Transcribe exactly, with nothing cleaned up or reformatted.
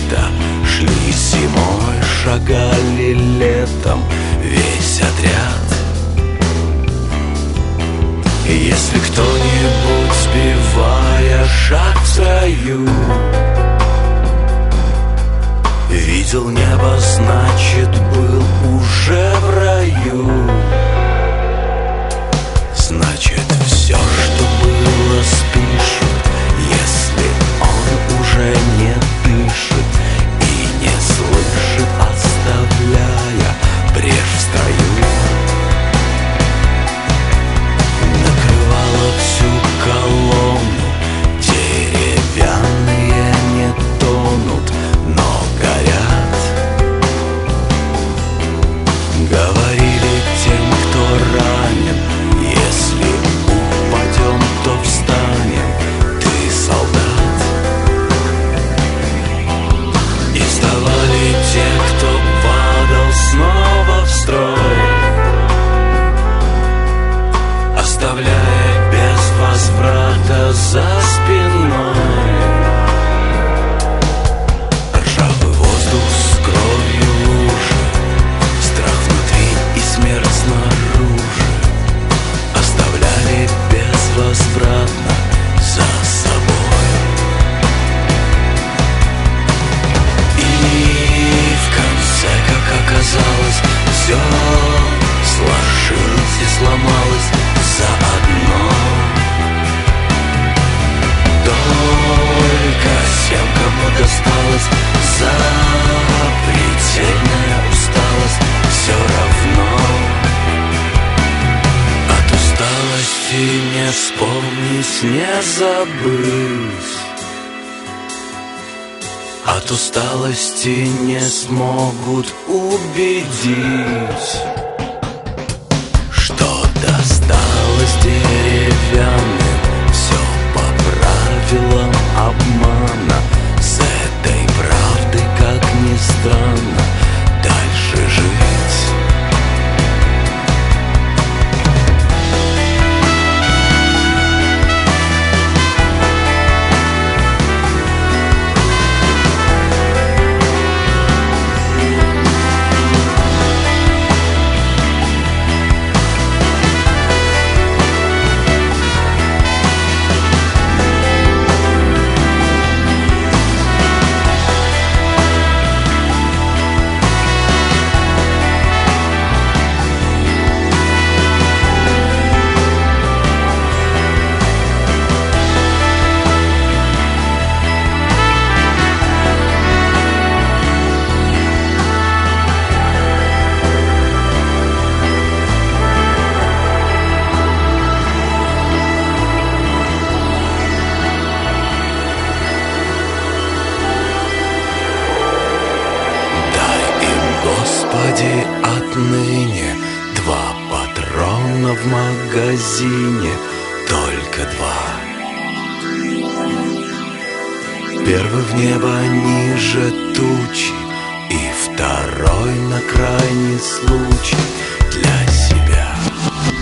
лето, шли зимой, шагали летом весь отряд. Если кто-нибудь, сбивая шаг в строю, видел небо, значит, был уже в раю. Значит, все, что было, спишут, если он уже не дышит и не слышит, оставляя брешь в строю. Накрывала всю колонну, деревянные не тонут, но горят. Говорили тем, кто ранен: если упадем, то встанем, ты солдат. И вставали те, кто падал снова в строй, оставляя без возврата за спиной ржавый воздух с кровью лужи, страх внутри и смерть снаружи, оставляли безвозвратно за собой. И в конце, как оказалось, все сложилось и сломалось заодно. Только тем, кому досталось запредельная усталость, все равно от усталости не вспомнить, не забыть. От усталости не смогут убедить, что досталось деревянным все по правилам обмана. С этой правдой, как ни странно, дальше жить. Господи, отныне два патрона в магазине, только два. Первый в небо ниже тучи, и второй на крайний случай для себя.